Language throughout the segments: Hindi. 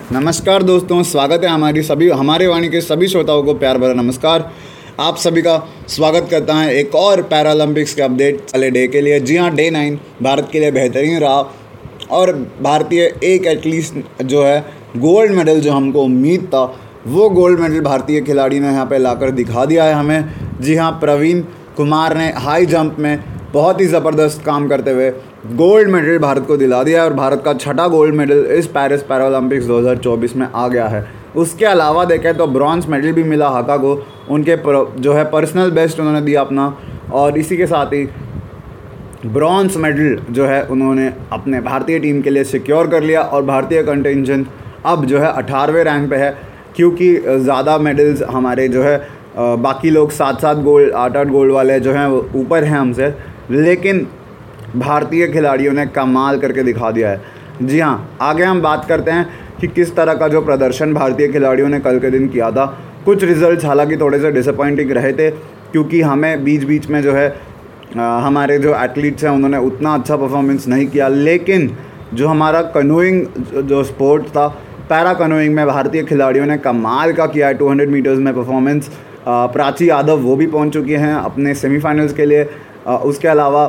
नमस्कार दोस्तों, स्वागत है हमारे वाणी के सभी श्रोताओं को प्यार भरा नमस्कार। आप सभी का स्वागत करता है एक और पैरालंपिक्स के अपडेट वाले डे के लिए। जी हाँ, डे 9 भारत के लिए बेहतरीन रहा और भारतीय एक एटलीस्ट जो है गोल्ड मेडल जो हमको उम्मीद था वो गोल्ड मेडल भारतीय खिलाड़ी ने यहाँ पे लाकर दिखा दिया है हमें। जी हाँ, प्रवीण कुमार ने हाई जंप में बहुत ही ज़बरदस्त काम करते हुए गोल्ड मेडल भारत को दिला दिया और भारत का छठा गोल्ड मेडल इस पेरिस पैरालंपिक्स 2024 में आ गया है। उसके अलावा देखें तो ब्रॉन्ज मेडल भी मिला हाका को, उनके जो है पर्सनल बेस्ट उन्होंने दिया अपना, और इसी के साथ ही ब्रॉन्ज मेडल जो है उन्होंने अपने भारतीय टीम के लिए सिक्योर कर लिया और भारतीय कंटिजेंट अब जो है 18वें रैंक पे है, क्योंकि ज़्यादा मेडल्स हमारे जो है बाकी लोग 7-7 गोल्ड 8-8 गोल्ड वाले जो हैं वो ऊपर हैं हमसे, लेकिन भारतीय खिलाड़ियों ने कमाल करके दिखा दिया है। जी हाँ, आगे हम बात करते हैं कि किस तरह का जो प्रदर्शन भारतीय खिलाड़ियों ने कल के दिन किया था। कुछ रिजल्ट्स हालांकि थोड़े से डिसअपॉइंटिंग रहे थे, क्योंकि हमें बीच बीच में जो है हमारे जो एथलीट्स हैं उन्होंने उतना अच्छा परफॉर्मेंस नहीं किया, लेकिन जो हमारा कनोइंग जो स्पोर्ट था, पैरा कनोइंग में भारतीय खिलाड़ियों ने कमाल का किया है। 200 मीटर्स में परफॉर्मेंस प्राची यादव वो भी पहुंच चुकी हैं अपने सेमीफाइनल्स के लिए। उसके अलावा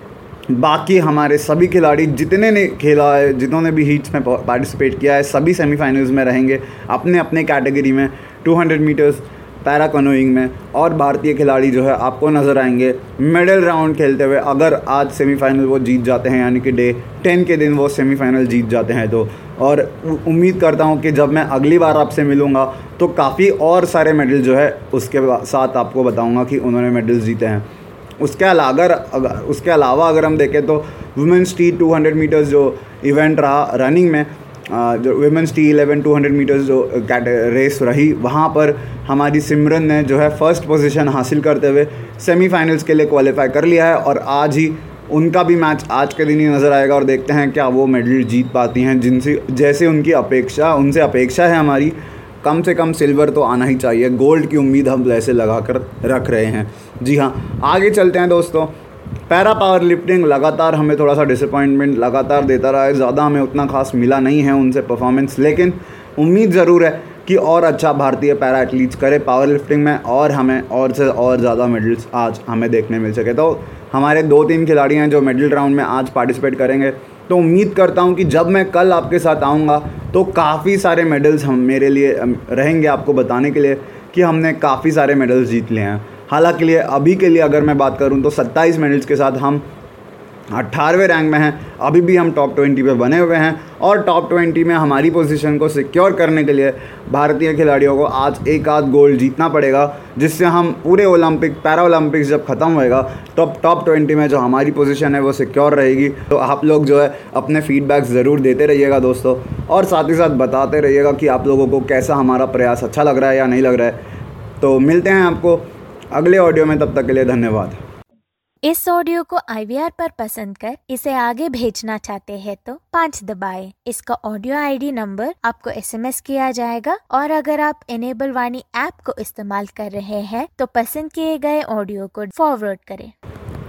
बाकी हमारे सभी खिलाड़ी जितने ने खेला है, जिन्होंने भी हीट्स में पार्टिसिपेट किया है, सभी सेमीफाइनल्स में रहेंगे अपने अपने कैटेगरी में 200 मीटर्स पैरा कनोइंग में। और भारतीय खिलाड़ी जो है आपको नज़र आएंगे मेडल राउंड खेलते हुए, अगर आज सेमीफाइनल वो जीत जाते हैं, यानी कि डे 10 के दिन वो सेमीफाइनल जीत जाते हैं तो। और उम्मीद करता हूँ कि जब मैं अगली बार आपसे मिलूँगा तो काफ़ी और सारे मेडल जो है उसके साथ आपको बताऊँगा कि उन्होंने मेडल्स जीते हैं। उसके अलावा अगर हम देखें तो वुमेंस टी 200 मीटर्स जो इवेंट रहा रनिंग में, जो वुमेंस टी 11 200 मीटर्स जो रेस रही, वहाँ पर हमारी सिमरन ने जो है फर्स्ट पोजीशन हासिल करते हुए सेमीफाइनल्स के लिए क्वालिफाई कर लिया है। और आज ही उनका भी मैच आज के दिन ही नज़र आएगा और देखते हैं क्या वो मेडल जीत पाती हैं, जैसे उनसे अपेक्षा है हमारी। कम से कम सिल्वर तो आना ही चाहिए, गोल्ड की उम्मीद हम वैसे लगा कर रख रहे हैं। जी हाँ, आगे चलते हैं दोस्तों। पैरा पावर लिफ्टिंग लगातार हमें थोड़ा सा डिसअपॉइंटमेंट लगातार देता रहा है, ज़्यादा हमें उतना खास मिला नहीं है उनसे परफॉर्मेंस, लेकिन उम्मीद ज़रूर है कि और अच्छा भारतीय पैरा एथलीट्स करे पावर लिफ्टिंग में और हमें और से और ज़्यादा मेडल्स आज हमें देखने मिल सके। तो हमारे 2-3 खिलाड़ी हैं जो मेडल राउंड में आज पार्टिसिपेट करेंगे, तो उम्मीद करता हूं कि जब मैं कल आपके साथ आऊंगा तो काफ़ी सारे मेडल्स हम मेरे लिए रहेंगे आपको बताने के लिए कि हमने काफ़ी सारे मेडल्स जीत लिए हैं। हालांकि अभी के लिए अगर मैं बात करूं तो 27 मेडल्स के साथ हम 18वें रैंक में हैं। अभी भी हम टॉप 20 पे बने हुए हैं और टॉप 20 में हमारी पोजीशन को सिक्योर करने के लिए भारतीय खिलाड़ियों को आज एक आध गोल्ड जीतना पड़ेगा, जिससे हम पूरे पैरा ओलंपिक्स जब ख़त्म होएगा तो टॉप 20 में जो हमारी पोजीशन है वो सिक्योर रहेगी। तो आप लोग जो है अपने फीडबैक्स ज़रूर देते रहिएगा दोस्तों, और साथ ही साथ बताते रहिएगा कि आप लोगों को कैसा हमारा प्रयास अच्छा लग रहा है या नहीं लग रहा है। तो मिलते हैं आपको अगले ऑडियो में, तब तक के लिए धन्यवाद। इस ऑडियो को IVR पर पसंद कर इसे आगे भेजना चाहते हैं तो 5 दबाएं। इसका ऑडियो ID नंबर आपको SMS किया जाएगा, और अगर आप इनेबल वाणी ऐप को इस्तेमाल कर रहे हैं तो पसंद किए गए ऑडियो को फॉरवर्ड करें।